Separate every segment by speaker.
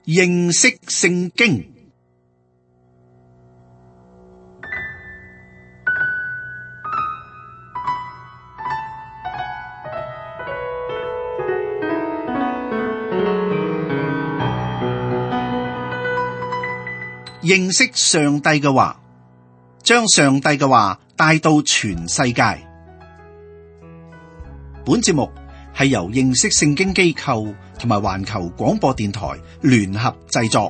Speaker 1: 認識聖經。認識上帝嘅話，將上帝嘅話帶到全世界。本節目係由認識聖經機構同埋環球廣播電台聯合製作。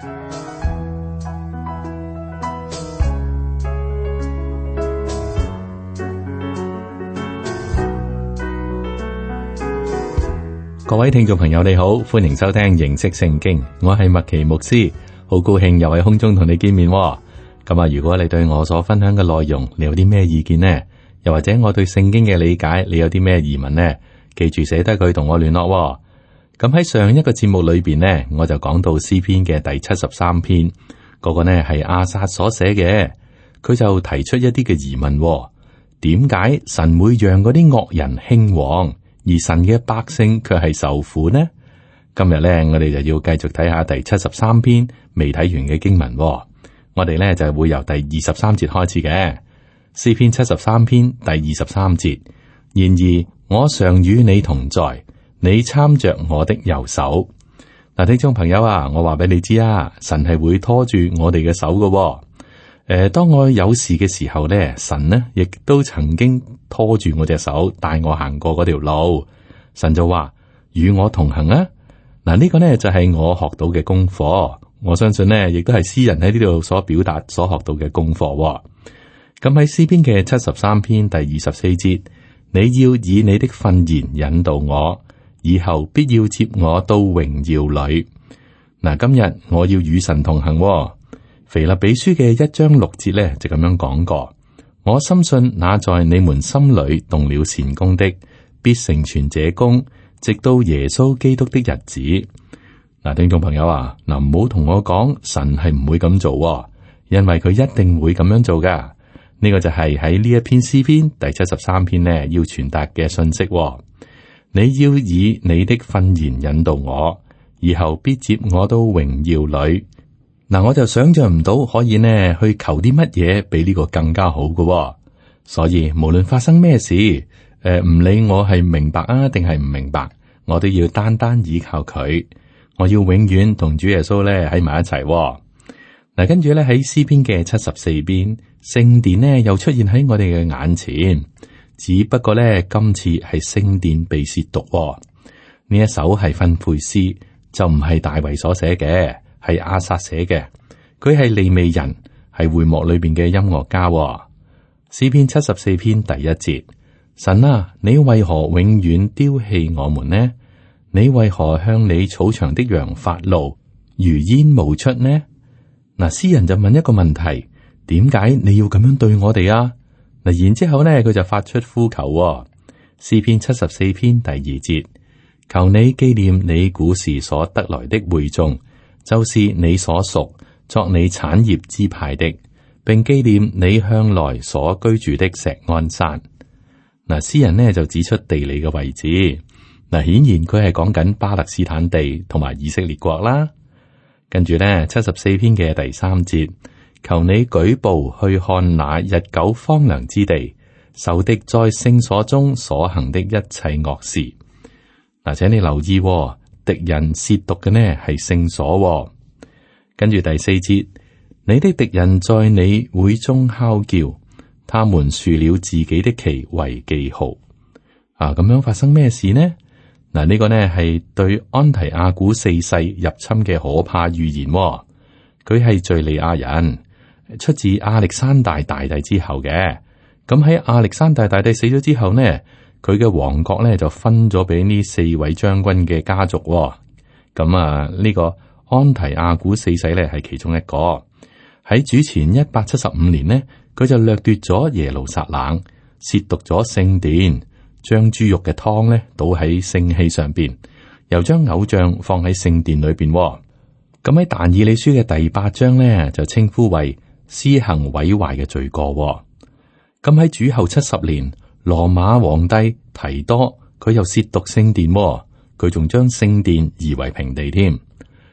Speaker 2: 各位聽眾朋友你好，歡迎收聽認識聖經，我係麥奇牧師，好高興又喺空中同你見面。咁啊，如果你對我所分享嘅內容，你有啲咩意見呢？又或者我對聖經嘅理解，你有啲咩疑問呢？記住寫低佢同我聯絡。咁喺上一個節目裏邊呢，我就講到詩篇嘅第73篇，嗰個呢係亞薩所寫嘅，佢就提出一啲嘅疑問：點解神會讓嗰啲惡人興旺，而神嘅百姓卻係受苦呢？今日呢，我哋就要繼續睇下第73篇未睇完嘅經文。我哋呢就會由第23節開始嘅。詩篇73篇第23節，然而我常與你同在，你參着我的右手。嗱，聽眾朋友啊，我話俾你知啊，神係會拖住我哋嘅手嘅。當我有事嘅時候呢，神呢亦都曾經拖住我隻手，帶我行過嗰條路。神就話與我同行啊。嗱，呢個呢就係我學到嘅功課。我相信呢亦都係詩人喺呢度所表達所學到嘅功課。咁喺詩篇嘅73篇第24節，你要以你的訓言引導我，以後必要接我到榮耀裏。嗱，今日我要與神同行。腓立比書嘅1章6節咧就咁樣講過：我深信那在你們心裏動了善工的，必成全這工，直到耶穌基督的日子。嗱，聽眾朋友啊，嗱，唔好同我講神係唔會咁做，因為佢一定會咁樣做噶。呢個就係喺呢一篇詩篇第73篇呢要傳達嘅信息。你要以你的訓言引導我，以後必接我到榮耀裏。嗱，我就想象唔到可以呢去求啲乜嘢比呢個更加好嘅。所以無論發生咩事，唔理我係明白啊定係唔明白，我都要單單依靠佢。我要永遠同主耶穌咧喺埋一齊。嗱，跟住咧喺詩篇嘅74篇，聖殿呢又出現喺我哋嘅眼前，只不過咧今次係聖殿被褻瀆。呢一首係訓誨詩，就唔係大衛所寫嘅，係亞薩寫嘅。佢係利未人，係會幕裏邊嘅音樂家。詩篇74篇第1節：神啊，你為何永遠丟棄我們呢？你為何向你草場的羊發怒，如煙冒出呢？嗱，詩人就問一個問題：點解你要咁樣對我哋啊？嗱，然之後呢，佢就發出呼求。詩篇74篇第2節：求你紀念你古時所得來的會眾，就是你所屬作你產業支派的，並紀念你向來所居住的錫安山。嗱，詩人呢就指出地理嘅位置。嗱，顯然佢係講緊巴勒斯坦地同埋以色列國啦。跟住呢，74篇嘅第3節，求你舉步去看那日久荒涼之地，仇敵在聖所中所行的一切惡事。嗱，請你留意，敵人褻瀆嘅呢係聖所。跟住第4節，你的敵人在你會中哮叫，他們豎了自己的旗為記號。咁樣發生咩事呢？嗱，呢個呢係對安提阿古4世入侵嘅可怕預言。佢係敘利亞人，出自亞歷山大大帝之後嘅。咁喺亞歷山大大帝死咗之後呢，佢嘅王國呢就分咗俾呢4位將軍嘅家族。咁啊，呢個安提阿古4世呢係其中一個。喺主前175年呢，佢就掠奪咗耶路撒冷，褻瀆咗聖殿。將豬肉嘅湯咧倒喺聖器上邊，又將偶像放喺聖殿裏邊。咁喺但以理書嘅第8章咧，就稱呼為施行毀壞嘅罪過。咁喺主後70年，羅馬皇帝提多佢又褻瀆聖殿，佢仲將聖殿夷為平地添。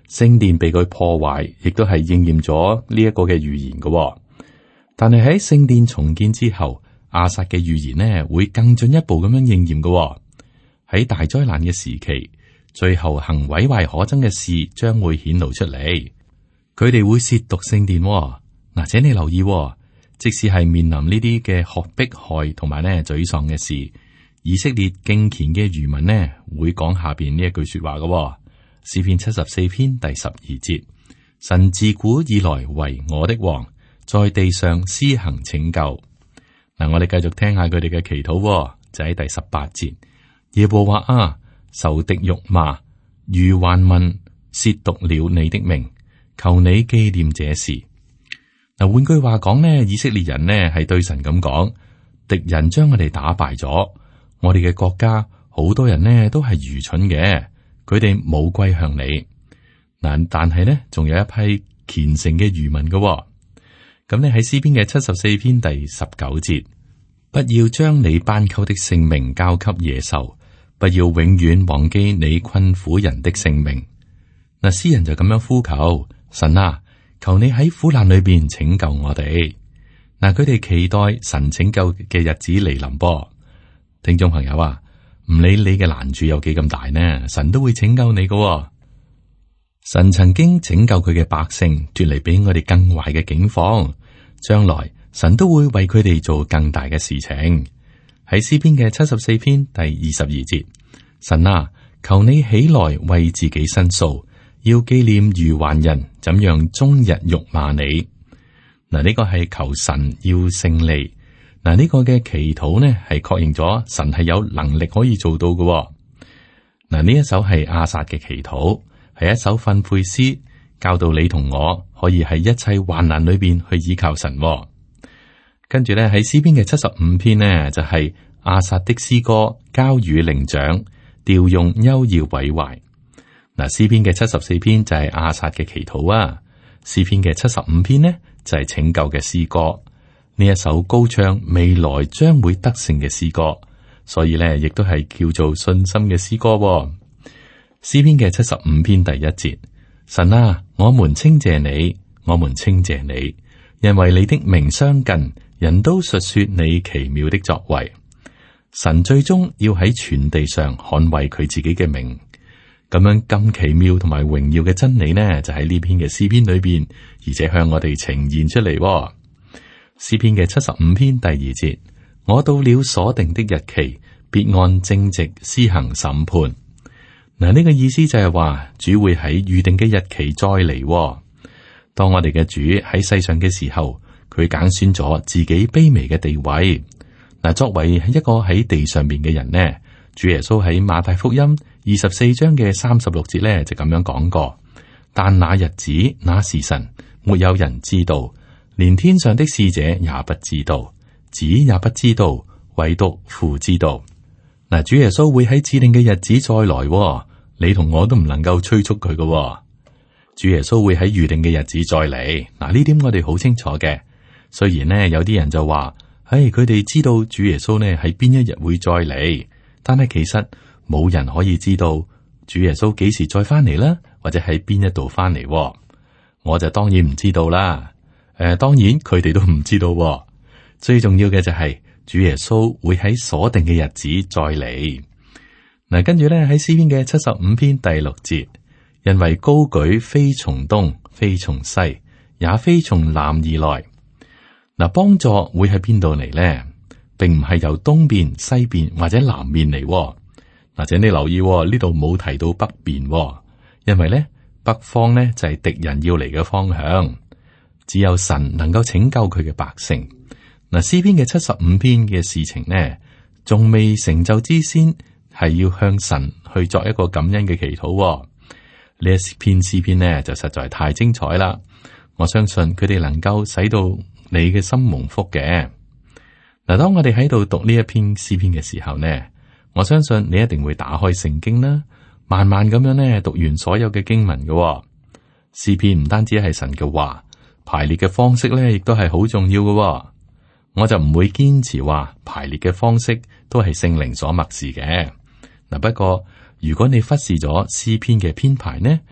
Speaker 2: 聖殿被佢破壞，亦都係應驗咗呢一個嘅預言嘅。但係喺聖殿重建之後，亞薩嘅預言呢會更進一步咁樣應驗嘅。喺大災難嘅時期，最後行毀壞可憎嘅事將會顯露出嚟，佢哋會褻瀆聖殿。嗱，請你留意，即使係面臨呢啲嘅迫害同埋呢沮喪嘅事，以色列敬虔嘅餘民呢會講下邊呢一句說話嘅。詩篇74篇第12節，神自古以來為我的王，在地上施行拯救。嗱，我哋繼續聽下佢哋嘅祈禱，就喺第18節，耶和華啊，仇敵辱罵，如患民褻瀆了你的名，求你紀念這事。嗱，換句話講呢，以色列人呢係對神咁講，敵人將我哋打敗咗，我哋嘅國家好多人呢都係愚蠢嘅，佢哋冇歸向你。嗱，但係呢仲有一批虔誠嘅餘民嘅。咁你喺詩篇嘅74篇第19節，不要將你斑鳩的性命交給野獸，不要永遠忘記你困苦人的性命。嗱，詩人就咁樣呼求神啊，求你喺苦難裏邊拯救我哋。嗱，佢哋期待神拯救嘅日子嚟臨噃。聽眾朋友啊，唔理你嘅難處有幾咁大呢，神都會拯救你嘅。神曾經拯救佢嘅百姓脫離比我哋更壞嘅境況，將來神都會為佢哋做更大嘅事情。喺詩篇嘅74篇第22節，神啊，求你起來為自己申訴，要紀念愚頑人怎樣終日辱罵你。嗱，呢個係求神要勝利。嗱，呢個嘅祈禱呢係確認咗神係有能力可以做到嘅。嗱，呢一首係亞薩嘅祈禱，係一首訓誨詩，教導你同我可以喺一切患難裏邊去依靠神。跟住咧喺詩篇嘅75篇呢，就係亞薩的詩歌，交與伶長，調用幽要毀壞。嗱，詩篇嘅74篇就係亞薩嘅祈禱啊，詩篇嘅75篇呢就係拯救嘅詩歌。呢一首高唱未來將會得勝嘅詩歌，所以咧亦都係叫做信心嘅詩歌。詩篇嘅75篇第1節，神啊，我們稱謝你，我們稱謝你，因為你的名相近，人都述說你奇妙的作為。神最終要喺全地上捍衛佢自己嘅名，咁樣咁奇妙同埋榮耀嘅真理呢，就喺呢篇嘅詩篇裏邊，而且向我哋呈現出嚟。詩篇嘅75篇第2節，我到了所定的日期，必按正直施行審判。嗱，呢個意思就係話主會喺預定嘅日期再嚟。當我哋嘅主喺世上嘅時候，佢揀選咗自己卑微嘅地位。嗱，作為一個喺地上面嘅人呢，主耶穌喺馬太福音24章嘅36節呢就咁樣講過：但那日子、那時辰，沒有人知道，連天上的使者也不知道，子也不知道，唯獨父知道。嗱，主耶穌會喺指定嘅日子再來，你同我都唔能夠催促佢嘅。主耶穌會喺預定嘅日子再嚟。嗱，呢點我哋好清楚嘅。雖然呢，有啲人就話，佢哋知道主耶穌呢喺邊一日會再嚟，但係其實冇人可以知道主耶穌幾時再翻嚟啦，或者喺邊一度翻嚟。我就當然唔知道啦。當然佢哋都唔知道。最重要嘅就係主耶穌會喺鎖定嘅日子再嚟。嗱，跟住咧喺詩篇嘅75篇第6節，因為高舉非從東，非從西，也非從南而來。嗱，幫助會喺邊度嚟呢？並唔係由東邊、西邊或者南面嚟。嗱，請你留意呢度冇提到北邊，因為咧北方咧就係敵人要嚟嘅方向。只有神能夠拯救佢嘅百姓。嗱，詩篇嘅75篇嘅事情呢，仲未成就之先，係要向神去作一個感恩嘅祈禱。呢一篇詩篇呢，就實在太精彩啦！我相信佢哋能夠使到你嘅心蒙福嘅。嗱，當我哋喺度讀呢一篇詩篇嘅時候呢，我相信你一定會打開聖經啦，慢慢咁樣呢讀完所有嘅經文嘅。詩篇唔單止係神嘅話，排列嘅方式咧，亦都係好重要嘅。我就唔會堅持話排列嘅方式都係聖靈所默示嘅。嗱，不過如果你忽視咗詩篇嘅編排呢，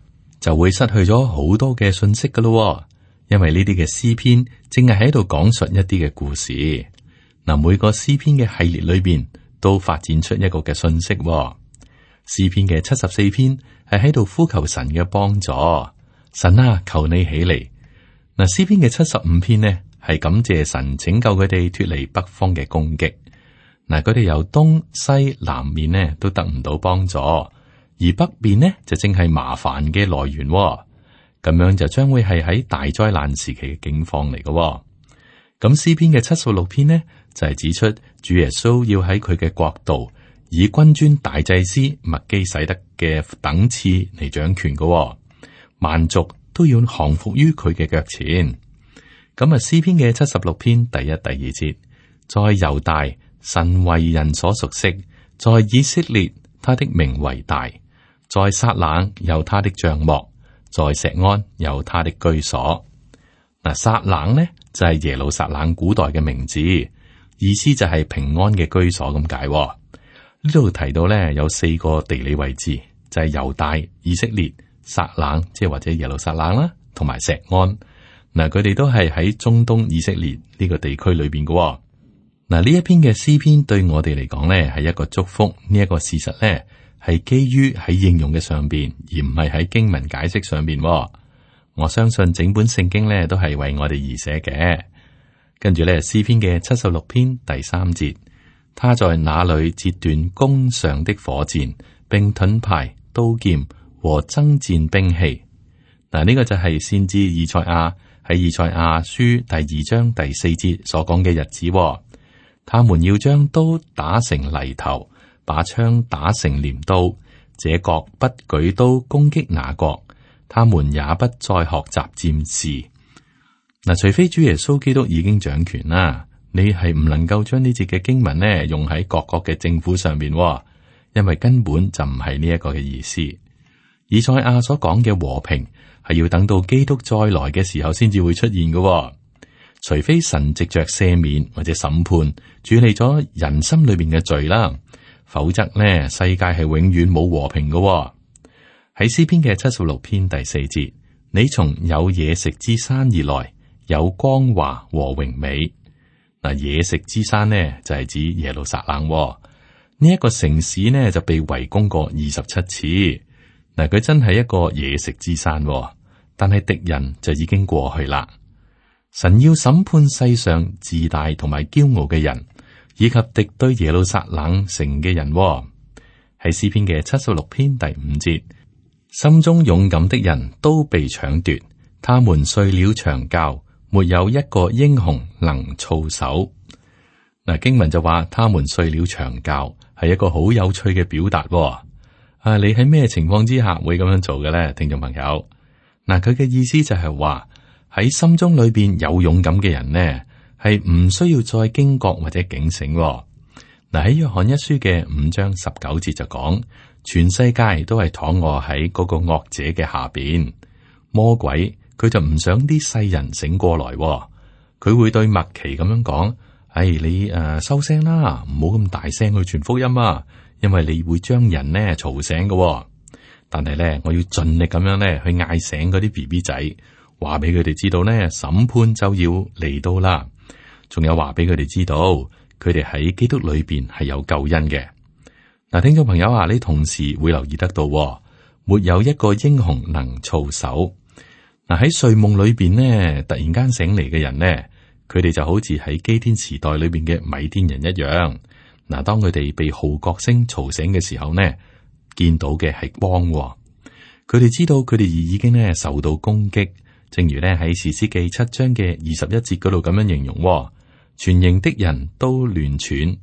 Speaker 2: 就會失去咗好多嘅信息噶咯。因為呢啲嘅詩篇正係喺度講述一啲嘅故事。嗱，每個詩篇嘅系列裏邊都發展出一個嘅信息。詩篇嘅74篇係喺度呼求神嘅幫助，神啊，求你起嚟。嗱，詩篇嘅75篇呢係感謝神拯救佢哋脫離北方嘅攻擊。嗱，佢哋由東西南面呢都得唔到幫助，而北邊呢就正係麻煩嘅來源。咁樣就將會係喺大災難時期嘅境況嚟嘅。咁詩篇嘅76篇呢就係指出主耶穌要喺佢嘅國度以君尊大祭司麥基洗德嘅等次嚟掌權嘅，萬族都要降服於佢嘅腳前。咁啊，詩篇嘅76篇第一、第二節，在猶大神為人所熟悉，在以色列他的名為大，在撒冷有他的帳幕，在錫安有他的居所。嗱，撒冷呢就係耶路撒冷古代嘅名字，意思就係平安嘅居所咁解。呢度提到咧有4個地理位置，就係猶大、以色列、撒冷，即係或者耶路撒冷啦，同埋錫安。嗱，佢哋都係喺中東以色列呢個地區裏邊嘅。嗱，呢一篇嘅詩篇對我哋嚟講咧係一個祝福，呢一個事實咧係基於喺應用嘅上邊，而唔係喺經文解釋上邊。我相信整本聖經咧都係為我哋而寫嘅。跟住咧，詩篇嘅76篇第3節，他在那裏截斷弓上的火箭，並盾牌、刀劍和爭戰兵器。嗱，呢個就係先知以賽亞喺以賽亞書第2章第4節所講嘅日子。他們要將刀打成犁頭，把槍打成鐮刀，這國不舉刀攻擊那國，他們也不再學習戰事。嗱，除非主耶穌基督已經掌權啦，你係唔能夠將呢節嘅經文呢用喺各國嘅政府上面，因為根本就唔係呢一個嘅意思。以賽亞所講嘅和平係要等到基督再來嘅時候先至會出現嘅。除非神藉着赦免或者審判處理咗人心裏邊嘅罪啦，否則呢世界係永遠冇和平嘅。喺詩篇嘅76篇第4節，你從有野食之山而來，有光華和榮美。嗱，野食之山呢就係指耶路撒冷。呢一個城市呢就被圍攻過27次。嗱，佢真係一個野食之山，但係敵人就已經過去啦。神要審判世上自大同埋驕傲嘅人，以及敵對耶路撒冷城嘅人。喺詩篇嘅76篇第5節，心中勇敢的人都被搶奪，他們睡了長覺，沒有一個英雄能操守。嗱，經文就話他們睡了長覺，係一個好有趣嘅表達。你喺咩情況之下會咁樣做嘅咧，聽眾朋友？嗱，佢嘅意思就係話，喺心中裏邊有勇敢嘅人呢，係唔需要再驚覺或者警醒。嗱，喺約翰一書嘅5章19節就講，全世界都係躺臥喺嗰個惡者嘅下邊。魔鬼佢就唔想啲世人醒過來，佢會對麥奇咁樣講：你收聲啦，唔好咁大聲去傳福音啊，因為你會將人呢嘈醒嘅。但係咧，我要盡力咁樣咧去嗌醒嗰啲 BB 仔。話俾佢哋知道呢，審判就要嚟到啦。仲有話俾佢哋知道，佢哋喺基督裏邊係有救恩嘅。嗱，聽眾朋友啊，你同時會留意得到，沒有一個英雄能操守。嗱，喺睡夢裏邊呢，突然間醒嚟嘅人呢，佢哋就好似喺基甸時代裏邊嘅米甸人一樣。嗱，當佢哋被號角聲嘈醒嘅時候呢，見到嘅係光。佢哋知道佢哋已經呢受到攻擊。正如咧喺士師記7章嘅21節嗰度咁樣形容，全營的人都亂竄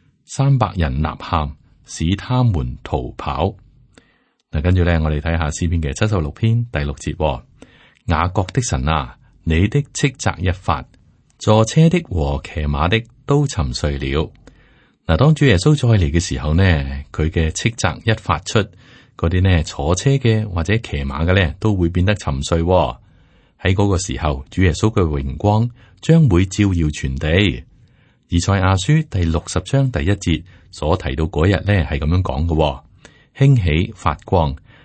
Speaker 2: ，300人吶喊，使他們逃跑。嗱，跟住咧，我哋睇下詩篇嘅76篇第6節，雅各的神啊，你的斥責一發，坐車的和騎馬的都沉睡了。嗱，當主耶穌再嚟嘅時候呢，佢嘅斥責一發出，嗰啲呢坐車嘅或者騎馬嘅咧都會變得沉睡。喺嗰個時候，主耶穌嘅榮光將會照耀全地。以賽亞書第60章第1節所提到嗰日咧係咁樣講嘅：興起發光，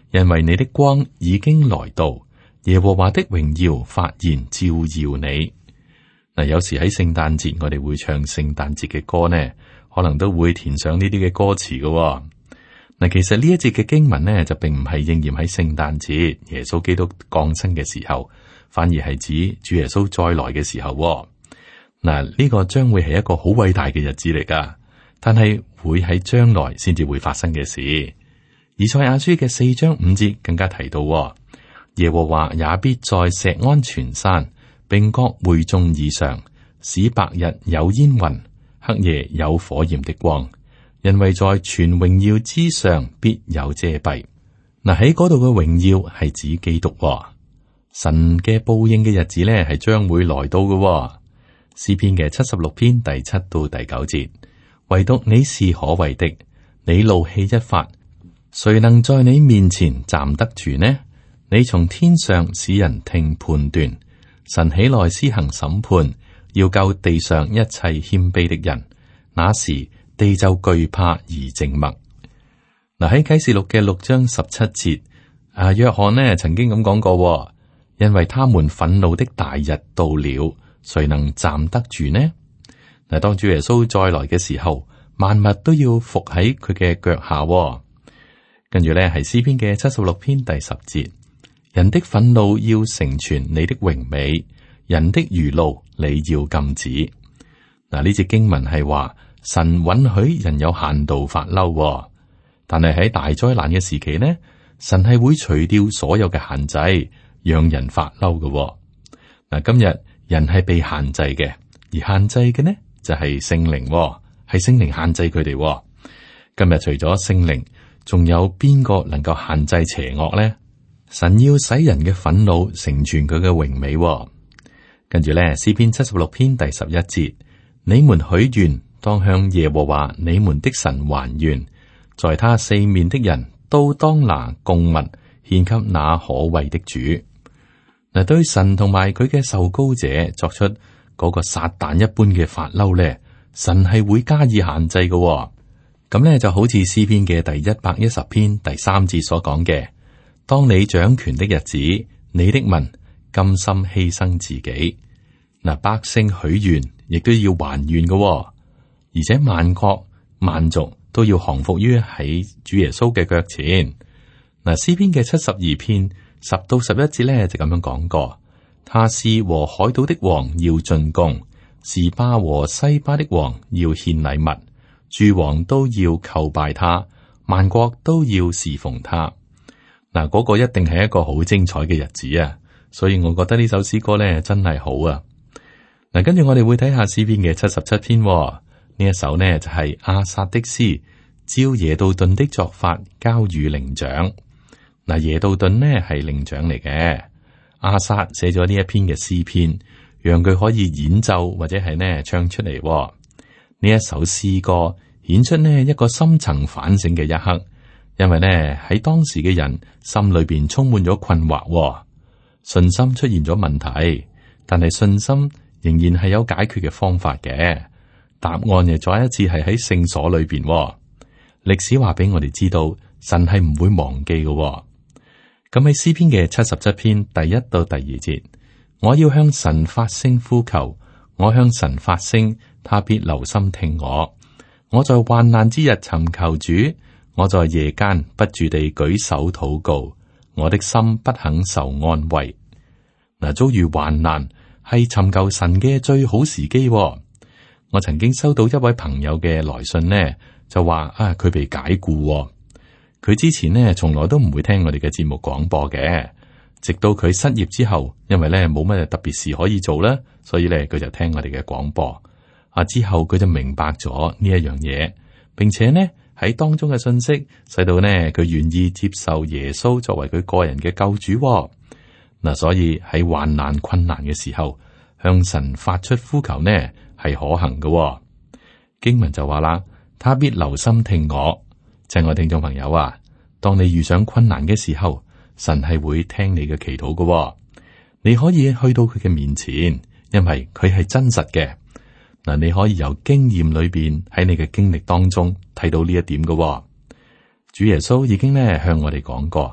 Speaker 2: 因為你的光已經來到，耶和華的榮耀發現照耀你。嗱，有時喺聖誕節我哋會唱聖誕節嘅歌呢，可能都會填上呢啲嘅歌詞嘅。嗱，其實呢一節嘅經文呢，就並唔係應驗喺聖誕節耶穌基督降生嘅時候，反而係指主耶穌再來嘅時候。嗱，呢個將會係一個好偉大嘅日子嚟噶，但係會喺將來先至會發生嘅事。以賽亞書嘅4章5節更加提到，耶和華也必在錫安全山，並各會眾以上，使白日有煙雲，黑夜有火焰的光。因為在全榮耀之上必有遮蔽。嗱，喺嗰度嘅榮耀係指基督。神嘅報應嘅日子咧係將會來到嘅。詩篇嘅76篇第7到第9節，唯獨你是可畏的，你怒氣一發，誰能在你面前站得住呢？你從天上使人聽判斷，神起來施行審判，要救地上一切謙卑的人。那時地就懼怕而靜默。嗱，喺啟示錄嘅6章17節，約翰呢曾經咁講過，因為他們憤怒的大日到了，誰能站得住呢？嗱，當主耶穌再來嘅時候，萬物都要伏喺佢嘅腳下。跟住咧係詩篇嘅76篇第10節，人的憤怒要成全你的榮美，人的餘怒你要禁止。嗱，呢節經文係話，神允許人有限度發嬲，但係喺大災難嘅時期呢，神係會除掉所有嘅限制，讓人發嬲嘅。嗱，今日人係被限制嘅，而限制嘅呢就係聖靈，係聖靈限制佢哋。今日除咗聖靈，仲有邊個能夠限制邪惡呢？神要使人嘅憤怒成全佢嘅榮美。跟住咧，詩篇76篇第11節，你們許願，當向耶和華你們的神還願，在他四面的人都當拿供物獻給那可畏的主。嗱，對神同埋佢嘅受膏者作出嗰個撒旦一般嘅發嬲咧，神係會加以限制嘅。咁咧就好似詩篇嘅第110篇第3節所講嘅，當你掌權的日子，你的民甘心犧牲自己。嗱，百姓許願亦都要還願嘅，而且萬國萬族都要降服於喺主耶穌嘅腳前。嗱，詩篇嘅72篇10到11節咧就咁樣講過，他施和海島的王要進貢，示巴和西巴的王要獻禮物，諸王都要叩拜他，萬國都要侍奉他。嗱，嗰個一定係一個好精彩嘅日子啊！所以我覺得呢首詩歌咧真係好啊。嗱，跟住我哋會睇下詩篇嘅77篇，呢一首呢就係亞薩的詩，照耶杜頓的作法交與伶長。嗱，耶杜頓呢係伶長嚟嘅，亞薩寫咗呢一篇嘅詩篇，讓佢可以演奏或者係呢唱出嚟。呢一首詩歌顯出呢一個深層反省嘅一刻，因為呢喺當時嘅人心裏邊充滿咗困惑，信心出現咗問題，但係信心仍然係有解決嘅方法嘅。答案又再一次係喺聖所裏邊。歷史話俾我哋知道，神係唔會忘記嘅。咁喺詩篇嘅77篇第1到第2節，我要向神發聲呼求，我向神發聲，他必留心聽我。我在患難之日尋求主，我在夜間不住地舉手禱告，我的心不肯受安慰。嗱，遭遇患難係尋求神嘅最好時機。我曾經收到一位朋友嘅來信呢，就話佢被解僱。佢之前呢從來都唔會聽我哋嘅節目廣播嘅，直到佢失業之後，因為咧冇乜特別事可以做啦，所以咧佢就聽我哋嘅廣播。之後佢就明白咗呢一樣嘢，並且呢喺當中嘅信息，使到呢佢願意接受耶穌作為佢個人嘅救主。嗱，所以喺患難困難嘅時候，向神發出呼求呢係可行嘅。經文就話啦，他必留心聽我。親愛聽眾朋友啊，當你遇上困難嘅時候，神係會聽你嘅祈禱嘅。你可以去到佢嘅面前，因為佢係真實嘅。嗱，你可以由經驗裏邊喺你嘅經歷當中睇到呢一點嘅。主耶穌已經咧向我哋講過，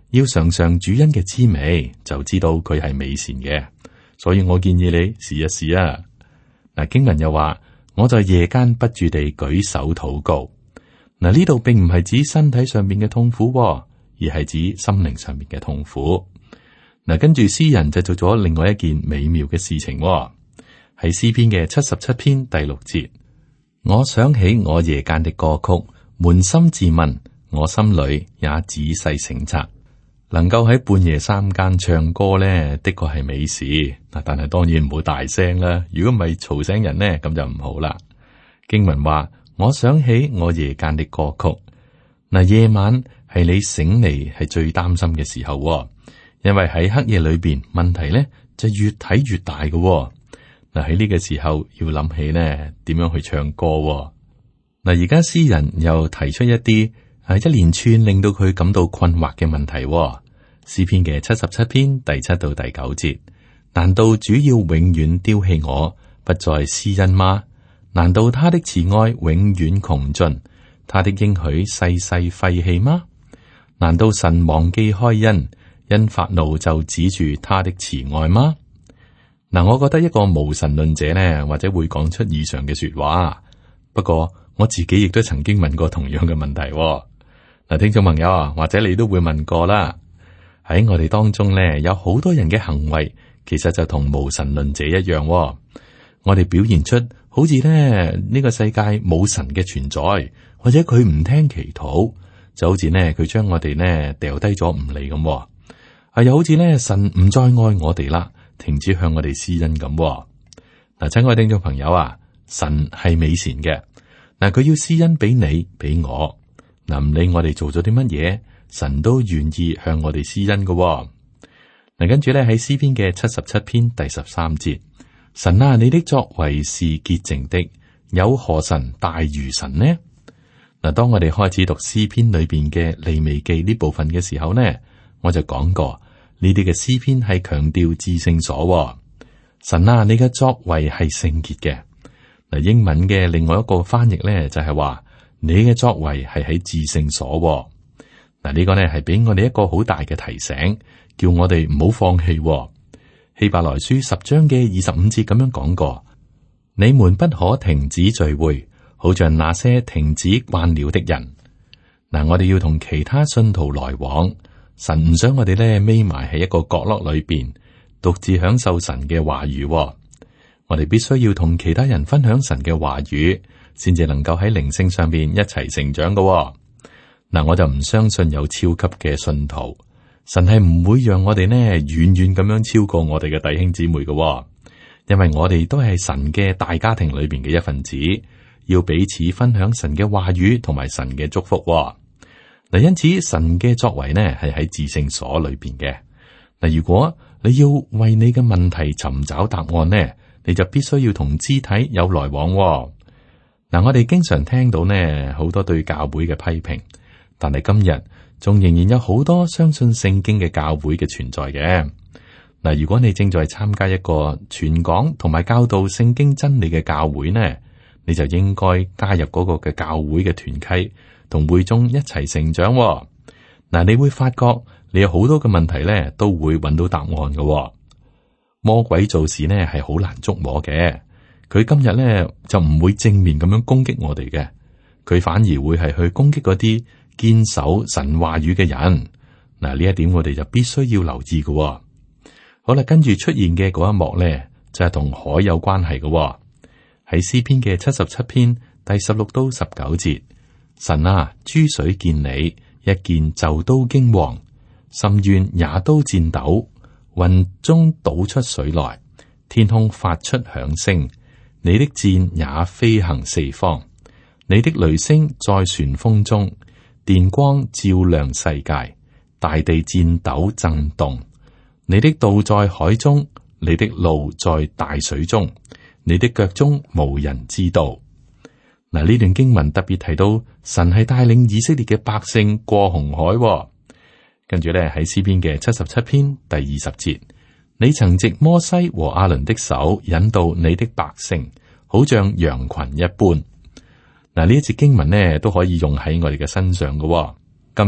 Speaker 2: 要嘗嘗主恩嘅滋味，就知道佢係美善嘅。所以我建議你試一試啊。嗱，經文又話，我在夜間不住地舉手禱告。嗱，呢度並唔係指身體上面嘅痛苦，而係指心靈上面嘅痛苦。嗱，跟住詩人就做咗另外一件美妙嘅事情，喺詩篇嘅77篇第6節，我想起我夜間的歌曲，捫心自問，我心裏也仔細省察。能夠喺半夜三更唱歌咧，的確係美事。嗱，但係當然唔好大聲啦。如果唔係嘈醒人呢，咁就唔好啦。經文話，我想起我夜間的歌曲。嗱，夜晚係你醒嚟係最擔心嘅時候，因為喺黑夜裏邊，問題咧就越睇越大嘅。嗱，喺呢個時候要諗起呢點樣去唱歌。嗱，而家詩人又提出一啲一連串令到佢感到困惑嘅問題。詩篇嘅77篇第7到第9節，難道主要永遠丟棄我，不再施恩嗎？難道他的慈愛永遠窮盡，他的應許世世廢棄嗎？難道神忘記開恩，因發怒就止住他的慈愛嗎？嗱，我覺得一個無神論者呢，或者會講出以上嘅說話。不過我自己亦都曾經問過同樣嘅問題。嗱，聽眾朋友啊，或者你都會問過啦。喺我哋當中呢，有好多人嘅行為，其實就同無神論者一樣。我哋表現出好似呢個世界冇神嘅存在，或者佢唔聽祈禱，就好似呢佢將我哋呢掉低咗唔理咁。又好似呢神唔再愛我哋啦，停止向我哋施恩咁。嗱，親愛聽眾朋友啊，神係美善嘅。嗱，佢要施恩俾你俾我。嗱，唔理我哋做咗啲乜嘢，神都願意向我哋施恩嘅。嗱，跟住咧喺詩篇嘅77篇第13節，神啊，你的作為是潔淨的，有何神大如神呢？嗱，當我哋開始讀詩篇裏邊嘅利未記呢部分嘅時候呢，我就講過呢啲嘅詩篇係強調至聖所。神啊，你嘅作為係聖潔嘅。嗱，英文嘅另外一個翻譯咧就係話，你嘅作為係喺至聖所。嗱，呢個呢係俾我哋一個好大嘅提醒，叫我哋唔好放棄。希伯來書10章嘅25節咁樣講過：你們不可停止聚會，好像那些停止慣了的人。嗱，我哋要同其他信徒來往。神唔想我哋呢匿埋喺一個角落裏邊，獨自享受神嘅話語。我哋必須要同其他人分享神嘅話語，先至能夠喺靈性上邊一齊成長嘅。嗱，我就唔相信有超級嘅信徒，神係唔會讓我哋呢遠遠咁樣超過我哋嘅弟兄姊妹嘅，因為我哋都係神嘅大家庭裏邊嘅一份子，要彼此分享神嘅話語同埋神嘅祝福。嗱，因此神嘅作為呢係喺至聖所裏邊嘅。嗱，如果你要為你嘅問題尋找答案呢，你就必須要同肢體有來往。嗱，我哋經常聽到呢好多對教會嘅批評。但係今日仲仍然有好多相信聖經嘅教會嘅存在嘅。嗱，如果你正在參加一個傳講同埋教導聖經真理嘅教會呢，你就應該加入嗰個嘅教會嘅團契，同會眾一齊成長。嗱，你會發覺你有好多嘅問題呢，都會揾到答案嘅。魔鬼做事呢係好難捉摸嘅，佢今日呢就唔會正面咁樣攻擊我哋嘅，佢反而會係去攻擊嗰啲堅守神話語嘅人。嗱，呢一點我哋就必須要留意嘅。好啦，跟住出現嘅嗰一幕咧，就係同海有關係嘅。喺詩篇嘅77篇第16到19節，神啊，諸水見你，一見就都驚惶，深淵也都顫抖，雲中倒出水來，天空發出響聲，你的箭也飛行四方，你的雷聲在旋風中，電光照亮世界，大地顫抖震動。你的道在海中，你的路在大水中，你的腳蹤無人知道。嗱，呢段經文特別提到神係帶領以色列嘅百姓過紅海。跟住咧喺詩篇嘅77篇第20節，你曾藉摩西和亞倫的手引導你的百姓，好像羊群一般。嗱，呢一節經文呢都可以用喺我哋嘅身上嘅。今日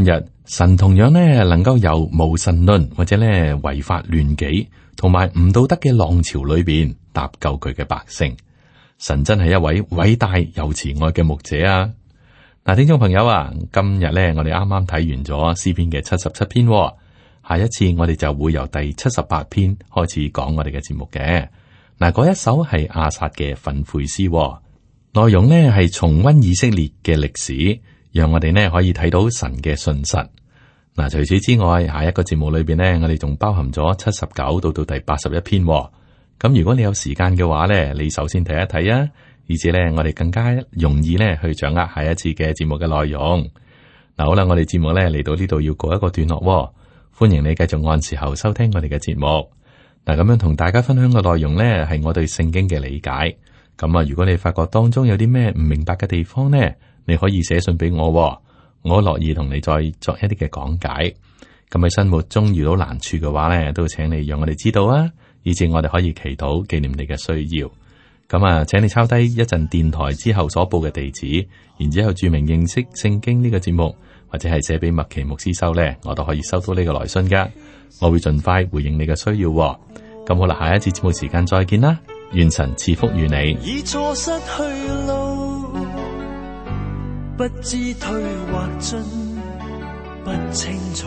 Speaker 2: 神同樣呢能夠由無神論或者呢違法亂紀同埋唔道德嘅浪潮裏邊搭救佢嘅百姓。神真係一位偉大又慈愛嘅牧者啊！嗱，聽眾朋友啊，今日呢我哋啱啱睇完咗詩篇嘅77篇，下一次我哋就會由第78篇開始講我哋嘅節目嘅。嗱，嗰一首係亞薩嘅訓誨詩，內容呢係重溫以色列嘅歷史，讓我哋呢可以睇到神嘅信實。嗱，除此之外，下一個節目裏邊呢，我哋仲包含咗79到第81篇。咁如果你有時間嘅話呢，你首先睇一睇啊，以至呢我哋更加容易呢去掌握下一次嘅節目嘅內容。嗱，好啦，我哋節目呢嚟到呢度要告一個段落，歡迎你繼續按時候收聽我哋嘅節目。嗱，咁樣同大家分享嘅內容呢，係我對聖經嘅理解。咁啊，如果你發覺當中有啲咩唔明白嘅地方呢，你可以寫信俾我，我樂意同你再作一啲嘅講解。咁喺生活中遇到難處嘅話呢，都請你讓我哋知道啊，以至我哋可以祈禱紀念你嘅需要。咁啊，請你抄低一陣電台之後所報嘅地址，然之後注明認識聖經呢個節目，或者係寫俾麥奇牧師收呢，我都可以收到呢個來信噶。我會盡快回應你嘅需要。咁好啦，下一次節目時間再見啦，願神賜福於你。
Speaker 3: 已錯失去路，不知退或進，不清楚，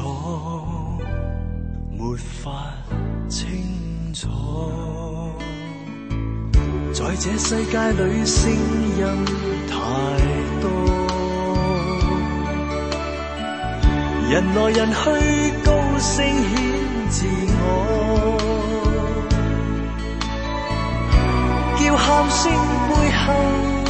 Speaker 3: 沒法清楚。在這世界裏聲音太多，人來人去，高聲顯自我，叫喊聲背後